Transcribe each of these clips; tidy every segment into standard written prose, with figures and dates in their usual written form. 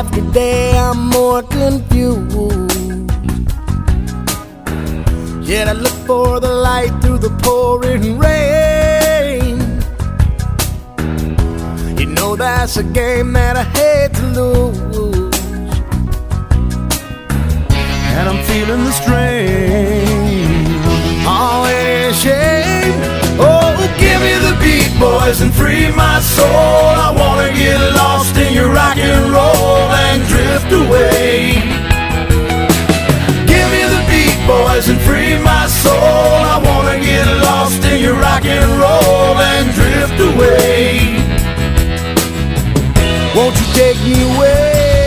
after day I'm more confused. Yet I look for the light through the pouring rain. You know that's a game that I hate to lose, and I'm feeling the strain. Oh, ain't it a shame? Oh, give me the beat, boys, and free my soul. I wanna get lost in your rock and roll and drift away. Give me the beat, boys, and free my soul. I wanna get lost in your rock and roll and drift away. Won't you take me away?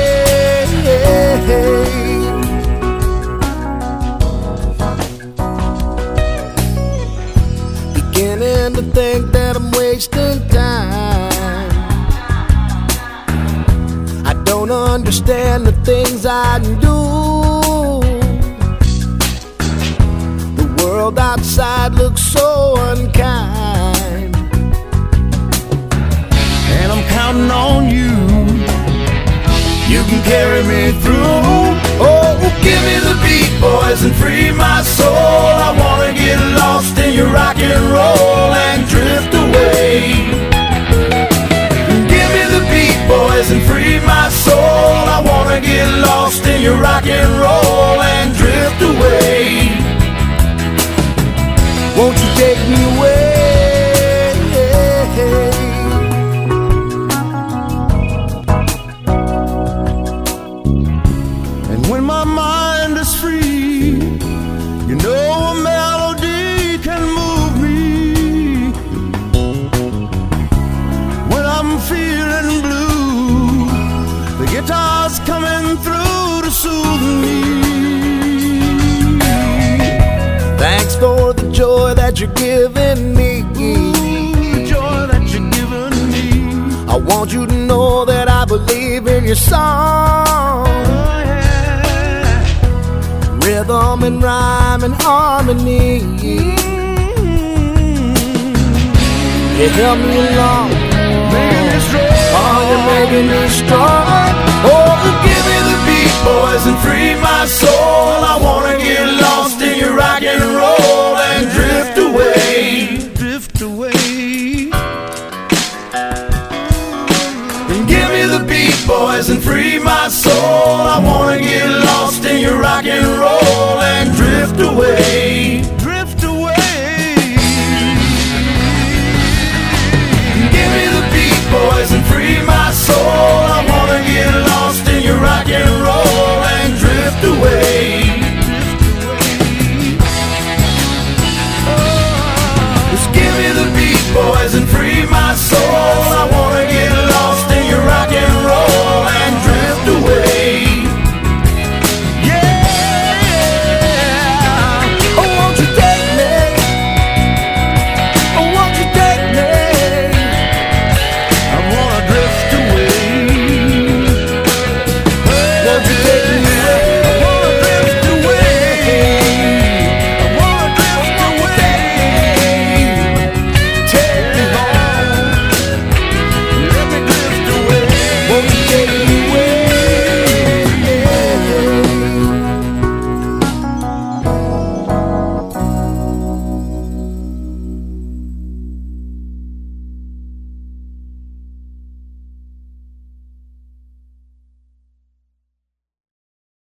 Beginning to think that I'm wasting time. I don't understand the things I do. The world outside looks so unkind, and I'm counting on you. You can carry me through. Oh, give me the beat, boys, and free my soul. I wanna get lost in your rock and roll and drift away. Give me the beat, boys, and free my soul. I wanna get lost in your rock and roll and drift away. Won't you take me away? When my mind is free, you know a melody can move me. When I'm feeling blue, the guitar's coming through to soothe me. Thanks for the joy that you're giving me. The joy that you're giving me. I want you to know that I believe in your song. Rhythm and rhyme and harmony. You help me along, making me strong. Oh, you're making me strong. Oh, give me the beat, boys, and free my soul. I wanna get lost in your rock and roll and drift away. Drift away. And give me the beat, boys, and free my soul. I wanna get lost in your rock and roll and drift away. Drift away. Give me the beat, boys, and free my soul. I wanna get lost in your rock and roll and drift away. Just give me the beat, boys, and free my soul.